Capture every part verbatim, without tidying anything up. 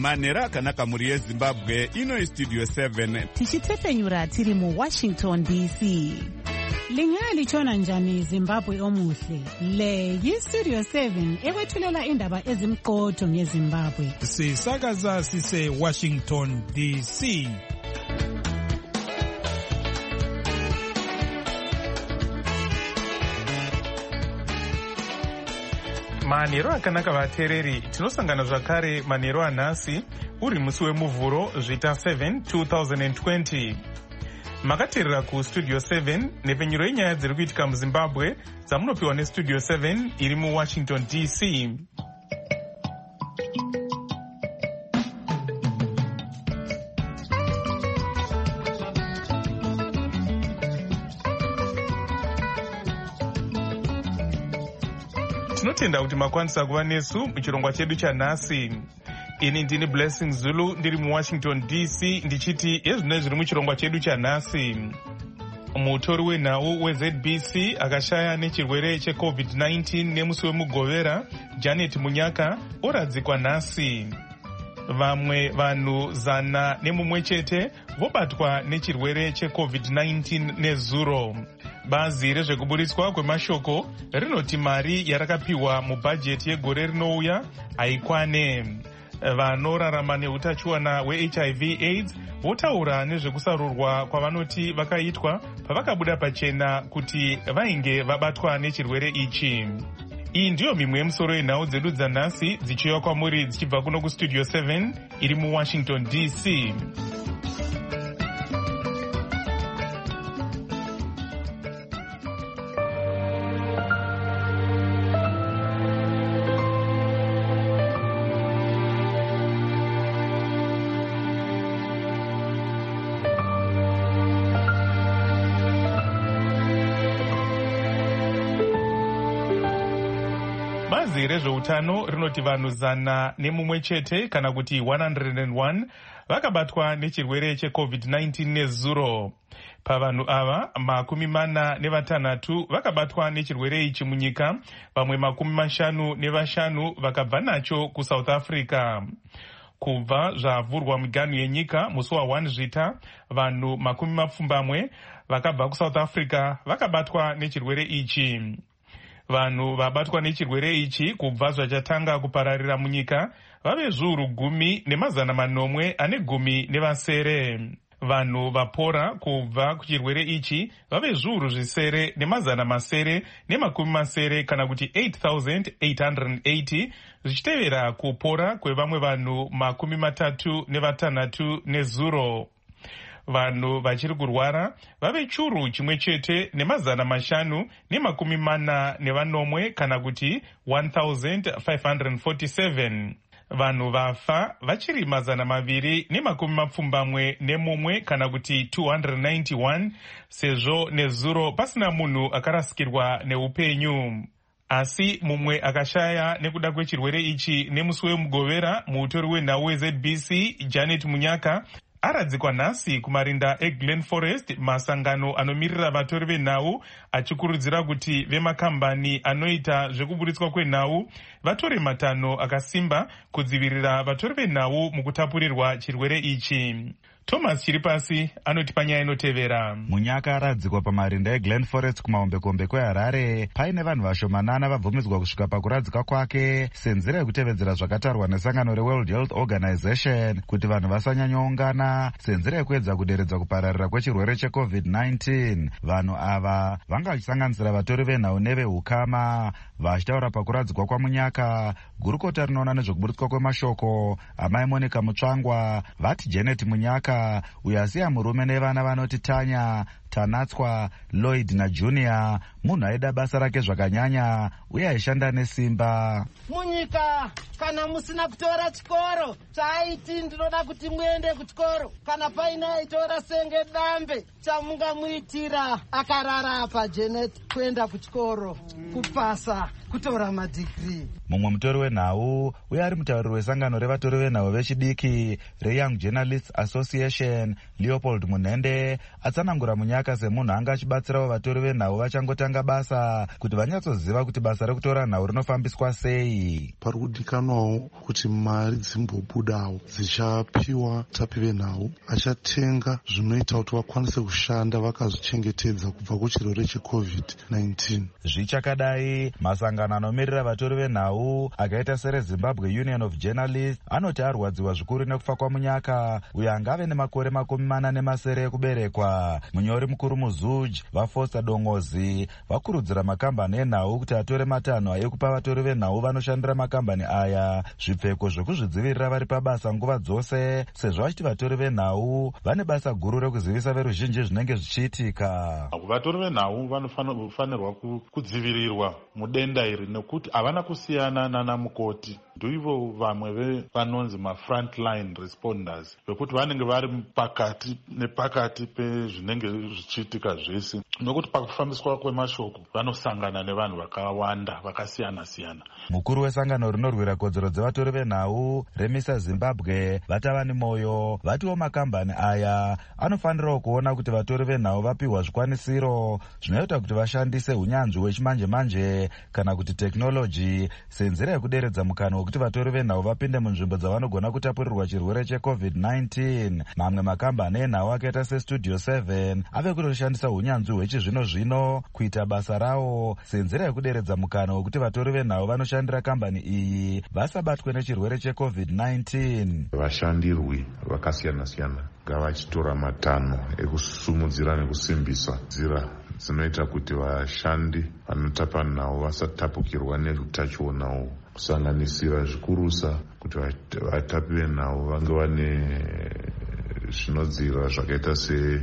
manhero akanaka mhuri yezimbabwe. Ino istudio seven tichitefenyura tiri muwashington D C. Lingalitshona njani Zimbabwe omuhle? Le yistudio seven ekwethulela indaba ezimqotho ngeZimbabwe. Sisakaza sise Washington D C. Manhero akanaka vateereri, tinosangana zvakare manhero anhasi uri musi wemuvhuro zvita seven two thousand twenty. Makateerera kustudio seven nepfenyuro yenyaya dziri kuitika muZimbabwe dzamunopiwa nestudio seven iri muWashington D C. Tinotenda kuti makwanisa kuva nesu muchirongwa chedu chanhasi. Ini ndini Blessing Zulu ndiri muWashington D C ndichiti ezvino zviri muchirongwa chedu chanhasi. Mutori wenhau weZ B C akashaya nechirwere checovid nineteen nemusi wemugovera Janet Munyaka oradzikwa nhasi. Vamwe vanhu zana nemumwe chete vobatwa nechirwere checovid nineteen nezuro. Bazi rezvekuburitswa kwemashoko rinoti mari yarakapiwa mubhajeti yegore rinouya haikwane. Vanorarama neutachiona hweH I V AIDS votaura nezvekusarurwa kwavanoti vakaitwa pavakabuda pachena kuti vainge vabatwa nechirwere ichi. Iyi ndiyo mimwe yemusoro yenhau dzedu dzanhasi dzichiuya kwamuri dzichibva kuno kustudio seven iri muWashington D C. Bazi rezveutano rinoti vanhu zana nemumwe chete kana kuti one hundred one vakabatwa nechirwere checovid nineteen nezuro. Pavanhu ava makumi mana nevatanhatu vakabatwa nechirwere ichi munyika, vamwe makumi mashanu nevashanu vakabva nacho kuSouth Africa. Kubva zvavhurwa miganhu yenyika musi wa one zvita, vanhu makumi mapfumbamwe vakabva kuSouth Africa vakabatwa nechirwere ichi. Vanhu vabatwa nechirwere ichi kubva zvachatanga kupararira munyika vave zviuru gumi nemazana manomwe ane gumi nevasere. Vanhu vapora kubva kuchirwere ichi vave zviuru zvisere nemazana masere nemakumi masere kana kuti eight thousand eight hundred eighty, zvichitevera kupora kwevamwe vanhu makumi matatu nevatanhatu nezuro. Vanhu vachiri kurwara vave churu chimwe chete nemazana mashanu nemakumi mana nevanomwe kana kuti one thousand five hundred forty-seven. Vanhu vafa vachiri mazana maviri nemakumi mapfumbamwe nemumwe kana kuti two hundred ninety-one, sezvo nezuro pasina munhu akarasikirwa neupenyu. Asi mumwe akashaya nekuda kwechirwere ichi nemusi wemugovera, mutori wenhau weZ B C Janet Munyaka aradzikwa nhasi kumarinda eGlen Forest, masangano anomirira vatori venhau achikurudzira kuti vemakambani anoita zvekuburitswa kwenhau vatore matanho akasimba kudzivirira vatori venhau mukutapurirwa chirwere ichi. Thomas Chiripasi anoti panyaya inotevera. Munyaka aradzikwa pamarinda eGlen Forest kumahombekombe kweHarare paine vanhu vashomanana vabvumidzwa kusvika pakuradzika kwake senzira yekutevedzera zvakatarwa nesangano reWorld Health Organization kuti vanhu vasanyanyoungana senzira yekuedza kuderedza kupararira kwechirwere checovid nineteen. Vanhu ava vanga vachisanganisira vatori venhau nevehukama. Vachitaura pakuradzikwa kwaMunyaka, gurukota rinoona nezvekuburitswa kwemashoko amai Monica Mutsvangwa vati Janet Munyaka uyo asiya murume nevana vanoti Tanya, Tanatswa, Lloyd naJunior munhu aida basa rake zvakanyanya uye aishanda nesimba. Munyika kana musina kutora chikoro chaiti ndinoda kuti muende kuchikoro, kana paina aitora senge dambe chamungamuitira akarara pa Janet kuenda kuchikoro kupasa kutora madigiri. Mumwe mutori wenhau uye ari mutauriri wesangano revatori venhau vechidiki reYoung Journalists Association Leopold Munhende atsanangura Munyaka zvakanaka semunhu anga achibatsirawo vatori venhau vachangotanga basa kuti vanyatsoziva kuti basa rekutora nhau rinofambiswa sei. Pari kudikanwawo kuti mari dzimbobudawo dzichapiwa tapi venhau achatenga zvinoita kuti vakwanise kushanda vakazvichengetedza kubva kuchirwere checovid nineteen. Zvichakadai, masangano anomirira vatori venhau akaita sereZimbabwe Union of Journalists anoti arwadziwa zvikuru nekufa kwamunyaka uyo angave nemakore makumi mana nemasere ekuberekwa. Munyori mukuru muZuj vaFoster Dongozi vakurudzira makambani enhau kuti atore matanho ekupa vatori venhau vanoshandira makambani aya zvipfeko zvekuzvidzivirira vari pabasa nguva dzose, sezvo vachiti vatori venhau vane basa guru rekuzivisa veruzhinji zvinenge zvichiitika. Vatori venhau vanofanirwa kudzivirirwa mudenda iri nekuti havana kusiyana nana mukoti. Ndivo vamwe vanonzi ma-frontline responders vekuti vanenge vari pakati nepakati pezvinenge zvichiitika zvese, nokuti pakufambiswa kwemashoko vanosangana nevanhu vakawanda vakasiyana siyana. Mukuru wesangano rinorwira kodzero dzevatori venhau Remisa Zimbabwe Vatavani Moyo vatiwo makambani aya anofanirawo kuona kuti vatori venhau vapiwa zvikwanisiro zvinoita kuti vashandise unyanzvi hwechimanje manje kana kuti teknoloji senzira yekuderedza mukana wekuti vatori venhau vapinde munzvimbo dzavanogona kutapurirwa chirwere checovid nineteen. Mamwe makambani enhau akaita seStudio seven ave kutoshandisa unyanzvi hwechizvino zvino kuita basa rawo senzira yekuderedza mukana wekuti vatori venhau vanoshandira kambani iyi vasabatwe nechirwere checovid nineteen. Vashandirwi vakasiyana siyana ngavachitora matanho ekusumudzira nekusimbisa nzira dzinoita kuti vashandi vanotapa nhau vasatapukirwa nerutachiona, kusanganisira zvikurusa kuti vatapi venhau vange vane zvinodzivirira zvakaita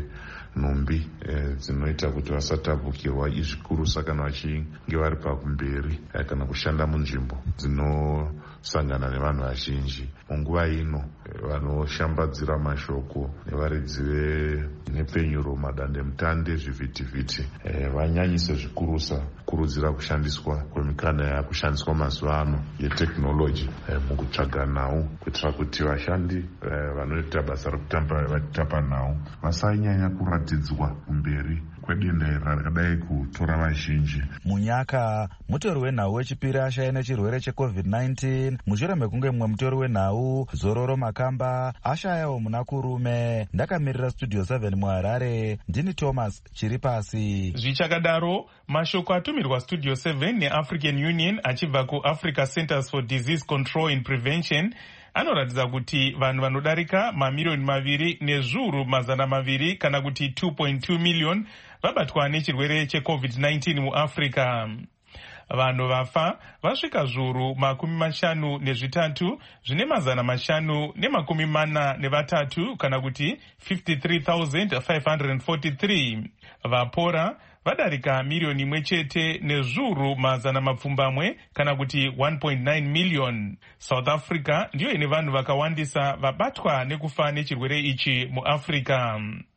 senhumbi dzinoita kuti vasatapukirwa izvikurusa kana vachinge vari pakumberi kana kushanda munzvimbo dzinosangana nevanhu vazhinji. Munguva ino vanoshambadzira mashoko nevaridzi venhepfenyuro, madandemutande, zvivhitivhiti vanyanyise zvikurusa kurudzira kushandiswa kwemikana yakushandiswa mazuva ano yeteknoloji mukutsvaga nhau kuitira kuti vashandi vanoita basa rekutapa nhau vasanyanya kuratidzwa kumberi kwedenda rakadai kutora vazhinji. Munyaka, mutori wenhau wechipiri ashaya nechirwere checovid nineteen mushure mekunge mumwe mutori wenhau Zororo Makamba ashayawo muna kurume. Ndakamirira Studio seven muHarare, ndini Thomas Chiripasi. Zvichakadaro, mashoko atumirwa Studio seven neAfrican Union achibva kuAfrica Centers for Disease Control and Prevention anoratidza kuti vanhu vanodarika mamiliyoni maviri nezviuru mazana maviri kana kuti two point two million vabatwa nechirwere checovid nineteen muAfrica. Vanhu vafa vasvika zviuru makumi mashanu nezvitatu zvine mazana mashanu nemakumi mana nevatatu kana kuti fifty-three thousand five hundred forty-three. Vapora vadarika miliyoni imwe chete nezviuru mazana mapfumbamwe kana kuti one point nine million. South Africa ndiyo ine vanhu vakawandisa vabatwa nekufa nechirwere ichi muAfrica.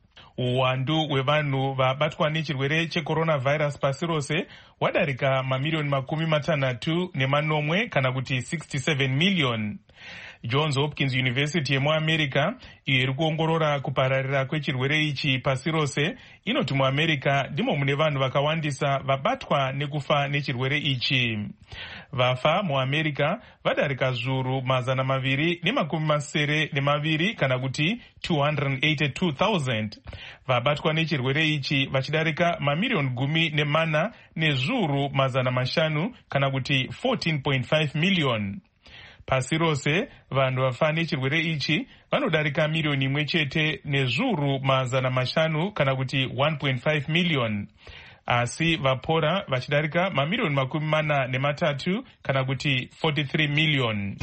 Uwandu hwevanhu vabatwa nechirwere checoronavirus pasi rose wadarika mamiliyoni makumi matanhatu nemanomwe kana kuti sixty-seven million. Johns Hopkins University yemuAmerica iyo iri kuongorora kupararira kwechirwere ichi pasi rose inoti muAmerica ndimo mune vanhu vakawandisa vabatwa nekufa nechirwere ichi. Vafa muAmerica vadarika zviuru mazana maviri nemakumi masere nemaviri kana kuti two hundred eighty-two thousand. Vabatwa nechirwere ichi vachidarika mamiliyoni gumi nemana nezviuru mazana mashanu kana kuti fourteen point five million. Pasi rose vanhu vafa nechirwere ichi vanodarika miliyoni imwe chete nezviuru mazana mashanu kana kuti one point five million. Asi vapora vachidarika mamiliyoni makumi mana nematatu kana kuti forty-three million.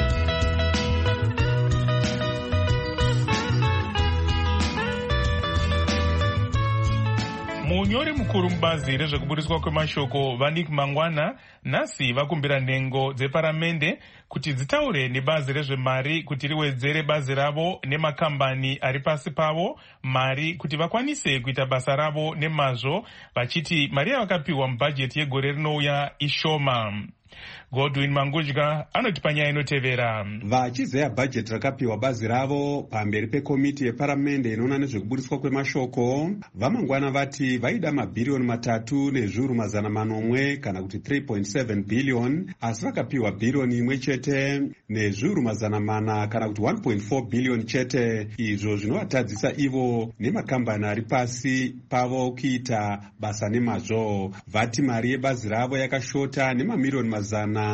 Munyori mukuru mubazi rezvekuburiswa kwemashoko Vanik Mangwana nhasi vakumbira nhengo dzeparamende kuti dzitaure nebazi rezvemari kuti riwedzere bazi ravo nemakambani ari pasi pavo mari kuti vakwanise kuita basa ravo nemazvo, vachiti mari yavakapiwa mubhajeti yegore rinouya ishoma. Godwin Mangudya anoti panyaya inotevera. Vachizeya bhajeti rakapiwa bazi ravo pamberi pekomiti yeparamende inoona nezvekubudiswa kwemashoko, vamangwana vati vaida mabhiriyoni matatu nezviuru mazana manomwe kana kuti three point seven billion, asi vakapiwa bhiriyoni imwe chete nezviuru mazana mana kana kuti one point four billion chete. Izvo zvinovatadzisa ivo nemakambani ari pasi pavo kuita basa nemazvo. Vati mari yebazi ravo yakashota nemamiliyoni mazana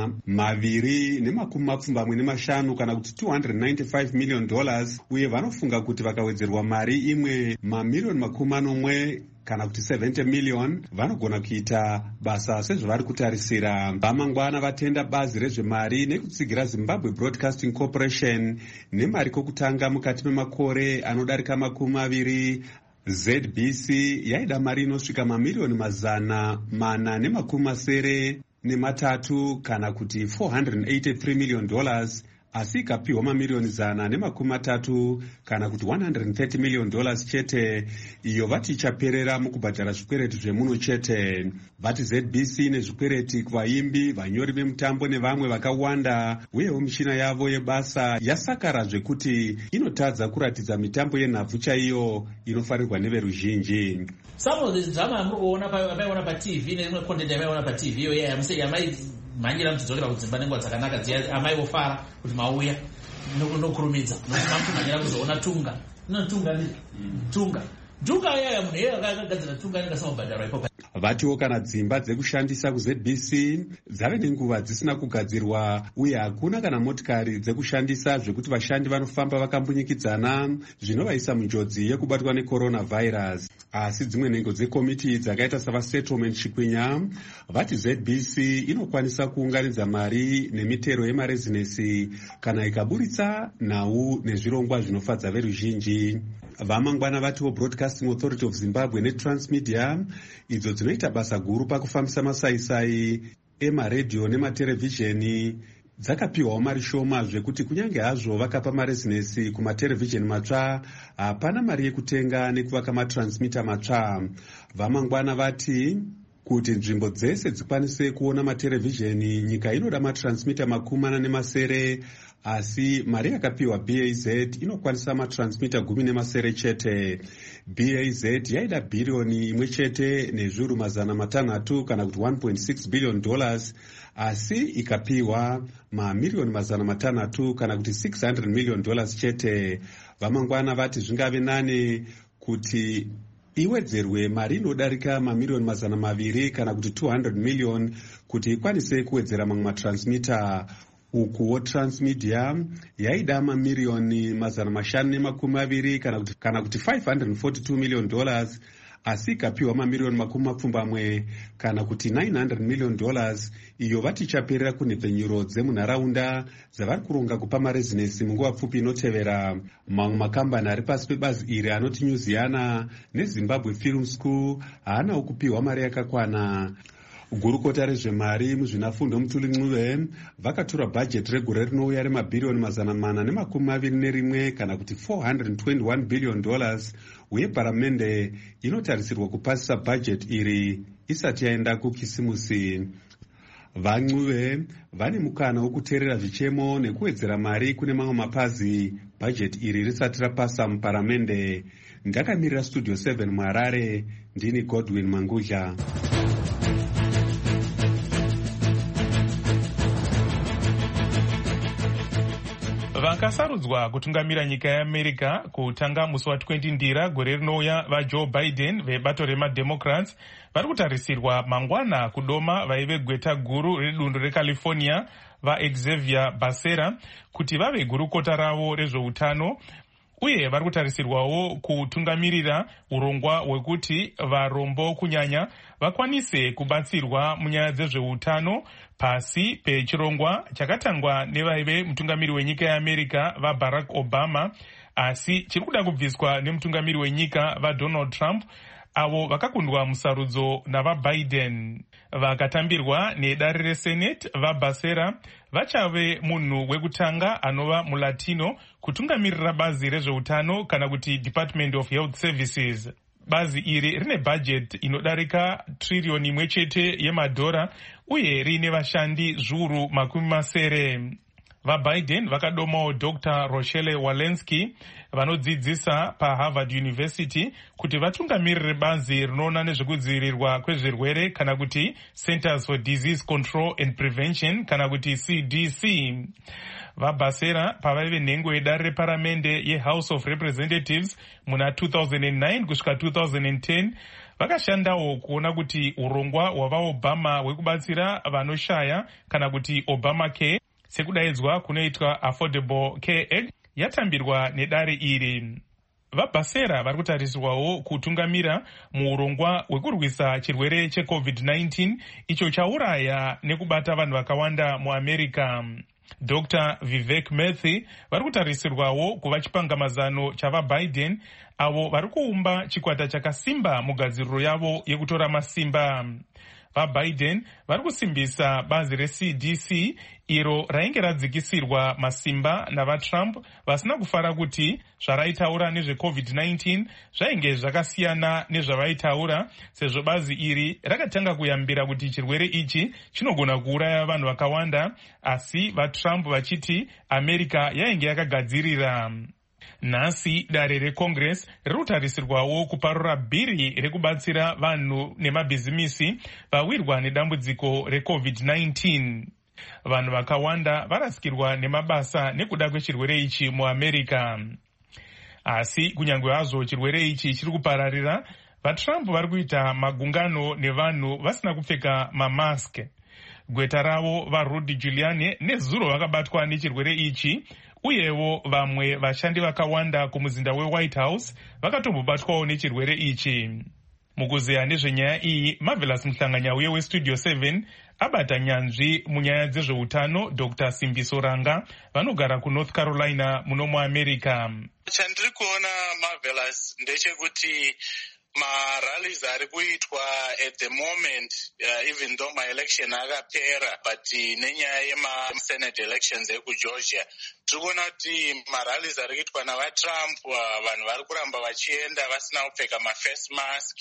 maviri nemakumi mapfumbamwe nemashanu kana kuti two hundred ninety-five million dollars, uye vanofunga kuti vakawedzerwa mari imwe mamiliyoni makumi manomwe kana kuti seventy million vanogona kuita basa sezvavari kutarisira. Vamangwana vatenda bazi rezvemari nekutsigira Zimbabwe Broadcasting Corporation nemari kokutanga mukati memakore anodarika makumi maviri. Z B C yaida mari inosvika mamiliyoni mazana mana nemakumi masere nematatu kana kuti four hundred eighty-three million dollars, asi ikapiwa mamiliyoni zana nemakumi matatu kana kuti one hundred thirty million dollars chete. Iyo vati ichaperera mukubhadhara zvikwereti zvemuno chete. Vati Z B C nezvikwereti kuvaimbi, vanyori vemutambo nevamwe vakawanda, uyewo michina yavo yebasa yasakara zvekuti inotadza kuratidza mitambo yenhabvu chaiyo inofarirwa neveruzhinji. Some of the drama amuriona pamaiona pa-T V neimwe content yamaiona pa-T V iyo yamai mhanyira mutidzokera kudzimba nenguva dzakanaka dziya amai vofara kuti mauya nokurumidza nokuti mamutomhanyira kuzoona tunga ino tunga ni tunga tunga yaya munhu iye akagadzira tunga anenge asamabhadharwa ipopa. Vatiwo kana dzimba dzekushandisa ku Z B C dzave nenguva dzisina kugadzirwa, uye hakuna kana motikari dzekushandisa zvekuti vashandi vanofamba vakambunyikidzana zvinovaisa munjodzi yekubatwa necoronavirus. Asi dzimwe nhengo dzekomiti dzakaita savasettlement Chikwinya vati Z B C inokwanisa kuunganidza mari nemitero yemarezinesi kana ikaburitsa nhau nezvirongwa zvinofadza veruzhinji. Vamangwana vatiwo Broadcasting Authority of Zimbabwe neTransmedia, idzo dzinoita basa guru pakufambisa masaisai emaredhiyo nematerevhizheni, dzakapiwawo mari shoma zvekuti kunyange hazvo vakapa marezinesi kumaterevhizheni matsva, hapana mari yekutenga nekuvaka matransmita matsva. Vamangwana vati kuti nzvimbo dzese dzikwanise kuona materevhizheni, nyika inoda matransmita makumi mana nemasere, asi mari yakapiwa B A Z inokwanisa matransmita gumi nemasere chete. B A Z yaida bhiriyoni imwe chete nezviuru mazana matanhatu kana kuti one point six billion dollars, asi ikapiwa mamiliyoni mazana matanhatu kana kuti six hundred million dollars chete. Vamangwana vati zvingave nane kuti iwedzerwe mari inodarika mamiliyoni mazana maviri kana kuti two hundred million kuti ikwanise kuwedzera mamwe matransmita. Ukuwo Transmedia yaida mamiliyoni mazana mashanu nemakumi maviri kana kuti, kana kuti five hundred forty-two million dollars, asi ikapiwa mamiliyoni makumi mapfumbamwe kana kuti nine hundred million dollars. Iyo vati ichaperera kunhepfenyuro dzemunharaunda dzavari kuronga kupa marezinesi munguva pfupi inotevera. Mamwe makambani ari pasi pebazi iri anoti Nyuziana neZimbabwe Film School haanawo kupiwa mari yakakwana. Gurukota rezvemari muzvinafundo Mutuli Ncube vakatora bhajeti regore rinouya remabhiriyoni mazana mana nemakumi maviri nerimwe kana kuti four hundred twenty-one billion dollars, uye paramende inotarisirwa kupasisa bhajeti iri isati yaenda kukisimusi. VaNcube vane mukana wokuteerera zvichemo nekuwedzera mari kune mamwe mapazi bhajeti iri risati rapasa muparamende. Ndakamirira Studio seven muHarare, ndini Godwin Mangudya. Vakasarudzwa kutungamira nyika yeAmerica kutanga musi wa twenty ndira gore rinouya vaJoe Biden vebato remademocrats vari kutarisirwa mangwana kudoma vaive gweta guru redundu reCalifornia vaXavier Becerra kuti vave gurukota ravo rezveutano, uye vari kutarisirwawo kutungamirira urongwa hwekuti varombo kunyanya vakwanise kubatsirwa munyaya dzezveutano pasi pechirongwa chakatangwa nevaive mutungamiri wenyika yeAmerica vaBarack Obama, asi chiri kuda kubviswa nemutungamiri wenyika vaDonald Trump, avo vakakundwa musarudzo navaBiden. Vakatambirwa nedare reSenate vaBecerra vachave munhu wekutanga anova mulatino kutungamirira bazi rezveutano kana kuti Department of Health Services. bazi iri rine bhajeti inodarika tririyoni imwe chete yemadhora uye riine vashandi zviuru makumi masere. VaBiden vakadomawo Doctor Rochelle Walensky vanodzidzisa paHarvard University kuti vatungamirire bazi rinoona nezvekudzivirirwa kwezvirwere kana kuti Centers for Disease Control and Prevention kana kuti C D C. VaBasera pavaive nhengo yedare reparamende yeHouse of Representatives muna two thousand nine kusvika two thousand ten vakashandawo kuona kuti urongwa hwavaobama hwekubatsira vanoshaya kana kuti Obamacare sekudaidzwa kunoitwa Affordable Care Act yatambirwa nedare iri. VaBasera vari kutarisirwawo kutungamira muurongwa hwekurwisa chirwere checovid nineteen icho chauraya nekubata vanhu vakawanda muAmerica. Doctor Vivek Murthy vari kutarisirwawo kuva chipangamazano chavaBiden avo vari kuumba chikwata chakasimba mugadziriro yavo yekutora masimba. VaBiden vari kusimbisa bazi reC D C iro rainge radzikisirwa masimba navaTrump vasina kufara kuti zvaraitaura nezvecovid nineteen zvainge zvakasiyana nezvavaitaura, sezvo bazi iri rakatanga kuyambira kuti chirwere ichi chinogona kuuraya vanhu vakawanda, asi vaTrump vachiti America yainge yakagadzirira. Nhasi dare reCongress riri kutarisirwawo kuparura bhiri rekubatsira vanhu nemabhizimisi vawirwa nedambudziko recovid nineteen. Vanhu vakawanda varasikirwa nemabasa nekuda kwechirwere ichi muAmerica. Asi kunyange hazvo chirwere ichi chiri kupararira, vaTrump vari kuita magungano nevanhu vasina kupfeka mamask. Gweta ravo vaRudy Giuliani nezuro vakabatwa nechirwere ichi, uyewo vamwe vashandi vakawanda kumuzinda weWhite House vakatombobatwawo nechirwere ichi. Mukuzeya nezvenyaya iyi, Marvelous Muhlanganyauye weStudio seven abata nyanzvi munyaya dzezveutano Doctor Simbiso Ranga vanogara kuNorth Carolina muno muAmerica. Chandiri kuona Marvelous ndechekuti marallies ari kuitwa at the moment, uh, even though my election akapera, but nenyaya yemasenate elections ekuGeorgia tiri kuona kuti marallies ari kuitwa navaTrump, uh, vanhu vari kuramba vachienda vasina kupfeka maface mask,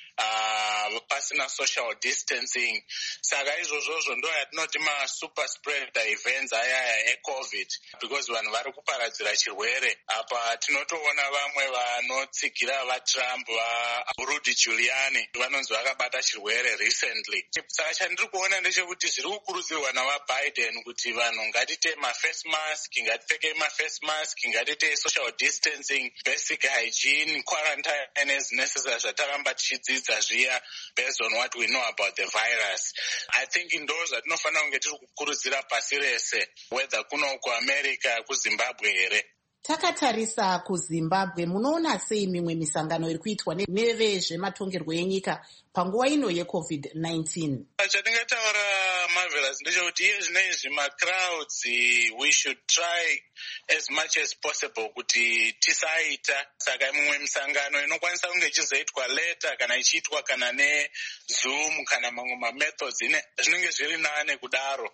uh, pasina social distancing. Saka izvozvozvo ndo yatinoti masuper spreader events ayaya ecovid, because vanhu vari kuparadzira chirwere. Apa tinotoona vamwe vanotsigira vaTrump, vaRudy Giuliani vanonzi vakabata chirwere recently. Saka chandiri kuona ndechekuti zviri kukurudzirwa navaBiden kuti vanhu ngatite maface mask, ngatipfeke maface mask, ngatite social distancing, basic hygiene, quarantine as necessary zvataramba tichidzidza zviya based on what we know about the virus. I think ndo zvatinofanira kunge tiri kukurudzira pasi rese, whether kuno kuAmerica, kuZimbabwe here. Takatarisa kuZimbabwe, munoona sei mimwe misangano iri kuitwa nevezvematongerwo enyika panguva ino yecovid nineteen? Chatingataura Marvelous ndechekuti iye zvinezvi macrowds we should try as much as possible kuti tisaita. Saka mimwe misangano inokwanisa kunge ichizoitwa later kana ichiitwa kana neZoom kana mamwe mamethods zvinenge zviri nane kudaro.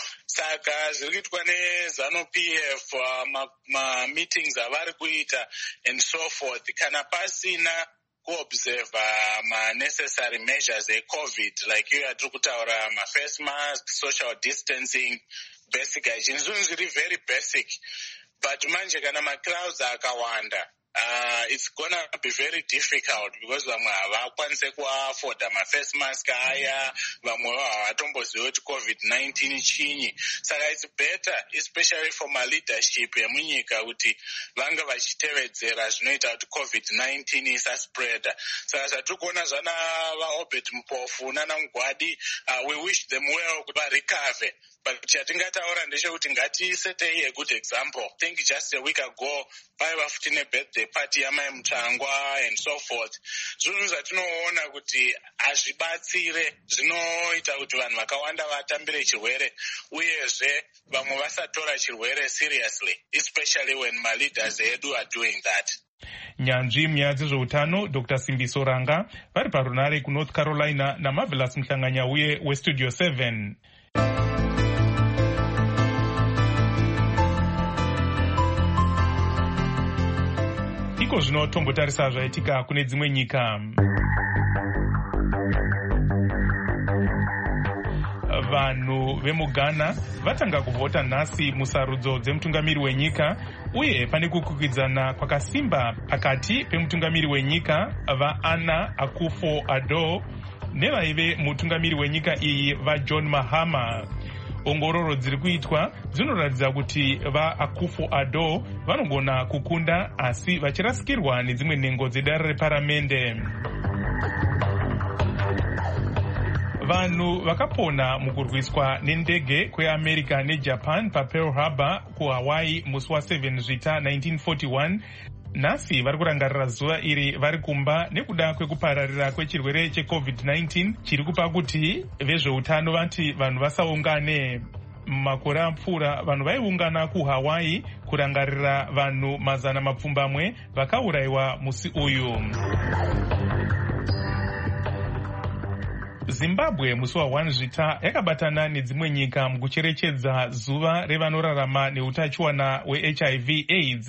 Saka zviri kuitwa neZANU-P F, ma, ma meetings avari kuita and so forth, kana pasina kuobserve ma necessary measures eCovid, like you are kutaura ma face mask, social distancing, basic hygiene, zvinhu zviri very basic. But manje kana ma crowds akawanda, Uh, it's gonna be very difficult because vamwe havakwanise kuafoda maface mask aya, vamwe havatomboziva kuti covid nineteen chinyi. Saka it's better, especially for ma leadership yemunyika, kuti vanga vachitevedzera zvinoita kuti covid nineteen isaspreada. Saka zvatiri kuona zvana vaObert Mpofu nana Mugwadi, uh, we wish them well kuti varecover. But chatingataura ndechekuti ngatisetei a good example. I think just a week ago paiva futi nebirthday party yamai Mutsvangwa and so forth. Zvinhu zvatinoona kuti hazvibatsire, zvinoita kuti vanhu vakawanda vatambire chirwere, uyezve vamwe vasatora chirwere seriously, especially when my leaders edu are doing that. Nyanzvi munyaya dzezveutano Doctor Simbiso Ranga vari parunare kuNorth Carolina naMarvelous Muhlanganyauye weStudio seven. iko zvino tombotarisa zvaitika kune dzimwe nyika. Vanhu vemuGhana vatanga kuvhota nhasi musarudzo dzemutungamiri wenyika, uye pane kukwikwidzana kwakasimba pakati pemutungamiri wenyika vaAnna Akufo-Addo nevaive mutungamiri wenyika iyi vaJohn Mahama. Ongororo dziri kuitwa dzinoratidza kuti vaAkufo-Addo vanogona kukunda, asi vachirasikirwa nedzimwe nhengo dzedare reparamende. Vanhu vakapona mukurwiswa nendege kweAmerica neJapan paPearl Harbor kuHawaii musi wa7 Zvita nineteen forty-one nhasi vari kurangarira zuva iri vari kumba nekuda kwekupararira kwechirwere checovid nineteen chiri kupa kuti vezveutano vati vanhu vasaungane. Makore apfuura vanhu vaiungana kuHawaii kurangarira vanhu mazana mapfumbamwe vakaurayiwa musi uyu. Zimbabwe musi wa one Zvita yakabatana nedzimwe nyika mukucherechedza zuva revanorarama neutachiwana weH I V AIDS.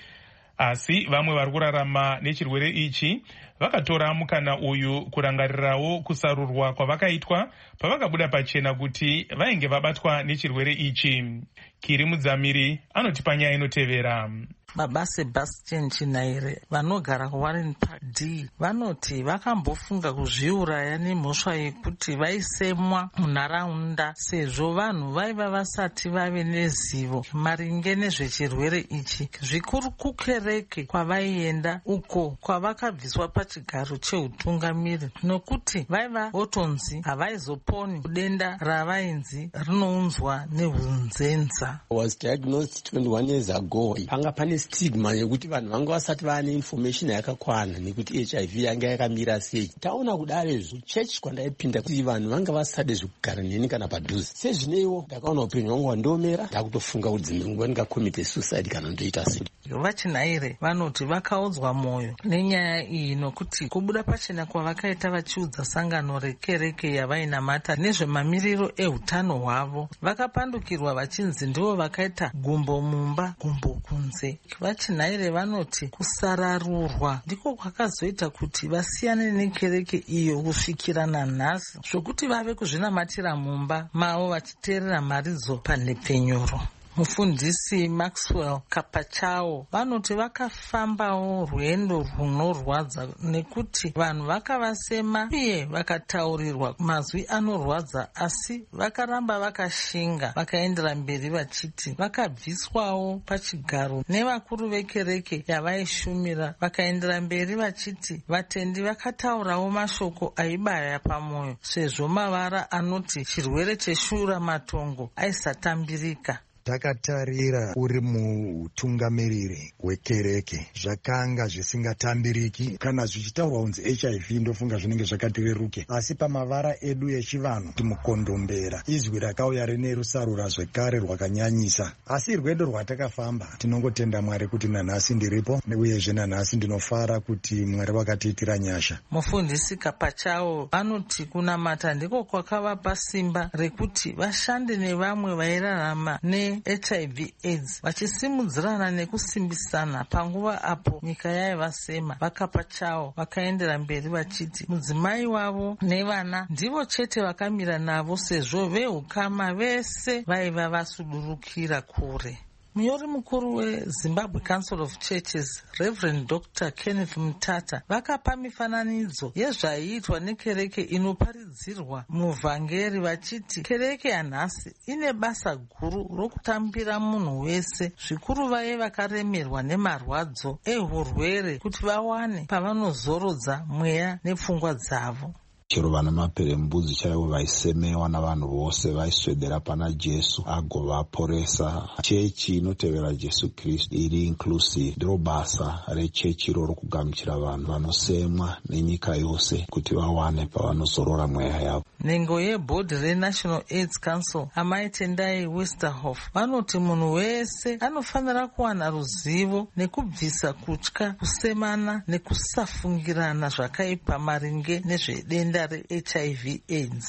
Asi vamwe vari kurarama nechirwere ichi vakatora mukana uyu kurangarirawo kusarurwa kwavakaitwa pavakabuda pachena kuti vainge vabatwa nechirwere ichi. Kiri Mudzamiri anotipa nyaya inotevera. Baba Sebastian Chinaire vanogara kuWarren Park D vanoti vakambofunga kuzviuraya nemhosva yekuti vaisemwa munharaunda sezvo vanhu vaiva vasati vave nezivo maringe nezvechirwere ichi, zvikuru kukereke kwavaienda uko kwavakabviswa pachigaro cheutungamiri nokuti vaiva votonzi havaizoponi kudenda ravainzi rinounzwa nehunzenza. Was diagnosed twenty-one years ago. Panga pane stigma yekuti vanhu vanga vasati vane information yakakwana nekuti H I V yanga yakamira sei. Taona kudare zvo church kwandaipinda kuti vanhu vanga vasade zvekugara neni kana padhuze. Sezvineiwo ndakaona upenyu hwangu hwandomera ndakutofunga kuti dzimwe nguva ndingakomite suicide kana ndoita sei. VaChinaire vanoti vakaudzwa mwoyo nenyaya iyi nokuti kubuda pachena kwavakaita vachiudza sangano rekereke yavainamata nezvemamiriro ehutano hwavo vakapandukirwa vachinzi ndivo vakaita gumbo mumba gumbo kunze. VaChinaire vanoti kusararurwa ndiko kwakazoita kuti vasiyane nekereke iyo kusvikira nanhasi, zvokuti vave kuzvinamatira mumba mavo vachiteerera mharidzo panhepenyuro. Mufundisi Maxwell Kapachao vanoti vakafambawo rwendo runorwadza nekuti vanhu vakavasema uye vakataurirwa mazwi anorwadza, asi vakaramba vakashinga vakaendera mberi vachiti vakabviswawo pachigaro nevakuru vekereke yavaishumira vakaendera mberi vachiti vatendi vakataurawo mashoko aibaya pamwoyo sezvo mavara anoti chirwere cheshura matongo aisatambirika. Takatarira uri mutungamiriri wekereke zvakanga zvisingatambiriki kana zvichitaurwa kunzi H I V ndofunga zvinenge zvakatireruke, asi pamavara edu echivanhu timukondombera izwi rakauya rine rusarura zvekare rwakanyanyisa. Asi rwedo rwatakafamba tinongotenda Mwari kuti nanhasi ndiripo uyezve nanhasi ndinofara kuti Mwari wakatiitira nyasha. Mufundisi Kapachao vanoti kunamata ndiko kwakavapa simba rekuti vashande nevamwe vairarama ne H I V AIDS vachisimudzirana nekusimbisana panguva apo nyika yaivasema. Vakapachao vakaendera mberi vachiti mudzimai wavo nevana ndivo chete vakamira navo sezvo veukama vese vaiva vasudurukira kure. Munyori mukuru weZimbabwe Council of Churches Reverend Doctor Kenneth Mutata vakapa mifananidzo yezvaiitwa nekereke inoparidzirwa muvhangeri vachiti kereke yanhasi ine basa guru rokutambira munhu wese, zvikuru vaye vakaremerwa nemarwadzo ehurwere kuti vawane pavanozorodza mweya nepfungwa dzavo. Chero vana maperembudzi chaivo vaisemewa navanhu vose vaiswedera pana Jesu agovaporesa. Chechi inotevera Jesu Kristu iri inclusive ndiro basa rechechi iroro kugamuchira vanhu vanosemwa nenyika yose kuti vawane pavanozorora mweya yavo. Nhengo yebhodhi reNational AIDS Council Amai Tendai Westerhoff vanoti munhu wese anofanira kuwana ruzivo nekubvisa kutya, kusemana nekusafungirana zvakaipa maringe nezvedenda re H I V AIDS.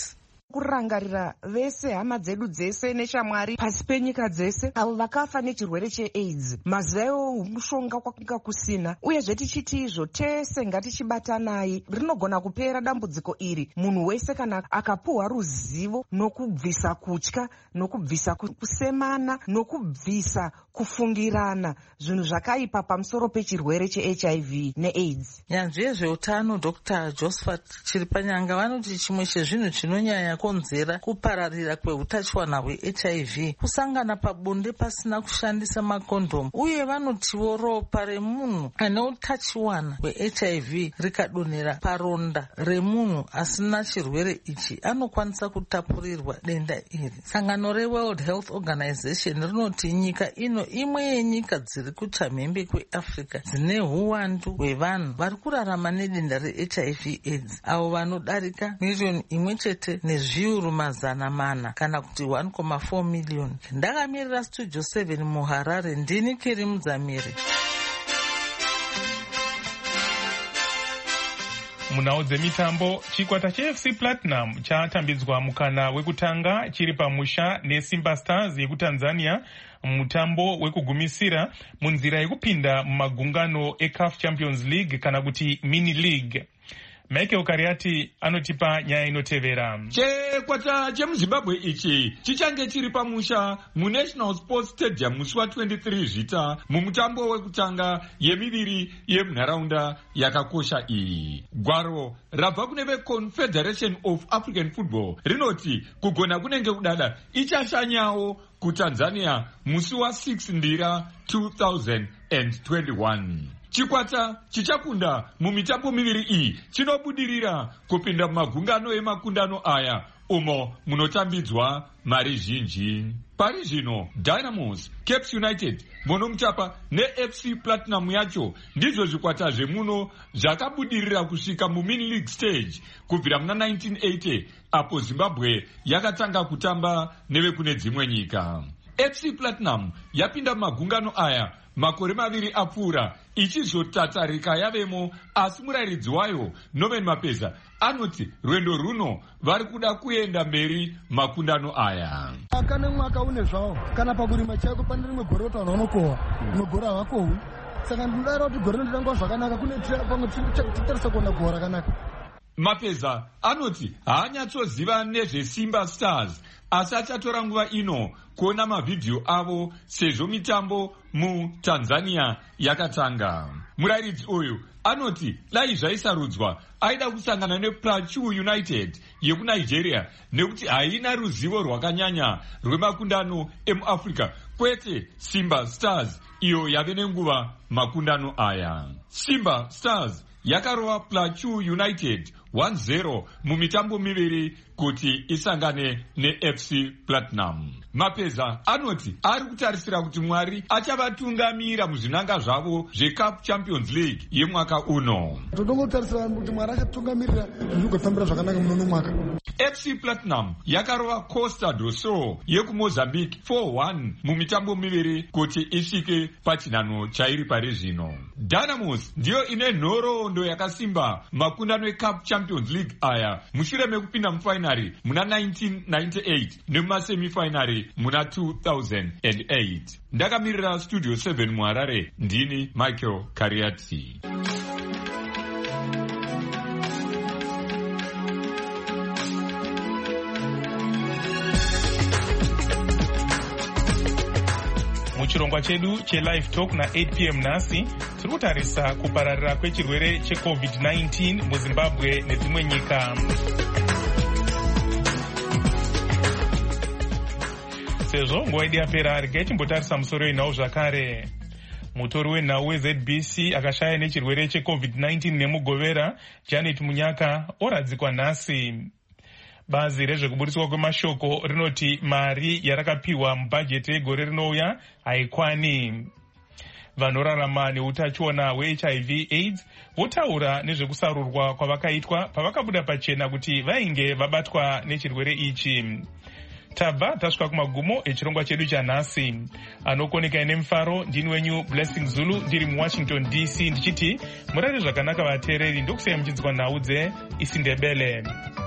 kurangarira vese hama dzedu dzese neshamwari pasi penyika dzese avo vakafa nechirwere cheaids. Mazuva iwo mushonga kwanga kusina, uyezve tichiti izvo tese ngatichibatanai rinogona kupera dambudziko iri. Munhu wese kana akapuhwa ruzivo nokubvisa kutya, nokubvisa kusemana, nokubvisa kufungirana zvinhu zvakaipa pamusoro pechirwere cheH I V neAIDS. Nyanzvi yezveutano Dr Josephat Chiripanyanga vanoti chimwe chezvinhu chinonyanya konzera kupararira kweutachiwana hweH I V kusangana pabonde pasina kushandisa makondomu, uye vanotiwo ropa remunhu ane utachiwana hweH I V rikadonhera paronda remunhu asina chirwere ichi anokwanisa kutapurirwa denda iri. Sangano reWorld Health Organization rinoti nyika ino imwe yenyika dziri kuchamhembe kweAfrica dzine huwandu hwevanhu vari kurarama nedenda reH I V AIDS, avo vanodarika miriyoni imwe chete nezviuru mazana mana kana kuti one point four million. Ndakamirira Studio seven muHarare, ndini Kiri Mudzamiri. Munhau dzemitambo, chikwata cheF C Platinum chatambidzwa mukana wekutanga chiri pamusha neSimba Stars yekuTanzania mutambo wekugumisira munzira yekupinda mumagungano eCAF Champions League kana kuti Mini League. Michael Kariati anotipa nyaya inotevera. Chikwata chemuZimbabwe ichi chichange chiri pamusha muNational Sports Stadium musi wa twenty-three Zvita mumutambo wekutanga yemiviri yemunharaunda yakakosha iyi. Gwaro rabva kune veConfederation of African Football rinoti kugona kunenge kudada ichashanyawo kuTanzania musi wa six Ndira two thousand twenty-one. Chikwata chichakunda mumitambo miviri iyi chinobudirira kupinda mumagungano emakundano aya umo munotambidzwa mari zhinji. Pari zvino Dynamos, Cape United, Monomchapa neF C Platinum yacho ndizvo zvikwata zvemuno zvakabudirira kusvika mumini league stage kubvira muna nineteen eighty apo Zimbabwe yakatanga kutamba nevekune dzimwe nyika. F C Platinum yapinda mumagungano aya makore maviri apfuura ichizotatarika yavemo, asi murairidzi wayo Norman Mapeza anoti rwendo runo vari kuda kuenda mberi makundano aya. Kana mwaka une zvawo kana pakurima chako pane rimwe gore utaona unokohwa rimwe gore havakohwi, saka ndinodaro kuti gore ndinotangwa zvakanaka kune pamwe titarisa kuona gohwa rakanaka. Mapeza anoti haanyatsoziva nezveSimba Stars asi achatora nguva ino kuona mavhidhiyo avo sezvo mitambo muTanzania yakatanga. Murairidzi uyu anoti dai zvaisarudzwa aida kusangana nePlateau United yekuNigeria nekuti haina ruzivo rwakanyanya rwemakundano emuAfrica, kwete Simba Stars iyo yave nenguva makundano aya. Simba Stars yakarova Plateau United one zero mumitambo miviri kuti isangane neF C Platinum. Mapeza anoti ari kutarisira kuti Mwari achavatungamira muzvinanga zvavo zveCAF Champions League yemwaka uno. Todongotarisira kuti Mwari achatungamirira zvigofambira zvakanaka muno mwaka. F C Platinum yakarova Costa do Sol yekuMozambique four one mumitambo miviri kuti isvike pachinhano chairi pari zvino. Dynamos ndiyo ine nhoroondo yakasimba makundano eCAF Champions League aya mushure mekupinda mufainari muna nineteen ninety-eight nemumasemifainari muna two thousand eight. Ndakamirira Studio seven muHarare, ndini Michael Kariati. Muchirongwa chedu cheLive Talk na eight p m nhasi tiri kutarisa kupararira kwechirwere cheCovid nineteen muZimbabwe nedzimwe nyika. Sezvo nguva yedu yapera, regai timbotarisa musoro wenhau zvakare. Mutori wenhau weZ B C akashaya nechirwere cheCovid nineteen nemugovera Janet Munyaka oradzikwa nhasi. Bazi rezvekuburiswa kwemashoko rinoti mari yarakapiwa mubhajeti yegore rinouya haikwani. Vanorarama neutachiona hweH I V AIDS votaura nezvekusarurwa kwavakaitwa pavakabuda pachena kuti vainge vabatwa nechirwere ichi. Tabva tasvika kumagumo echirongwa chedu chanhasi. Anokoneka nemufaro ndini wenyu Blessing Zulu ndiri muWashington D C ndichiti murare zvakanaka vateereri, ndokusiyai muchinzwa nhau dzeIsindebele.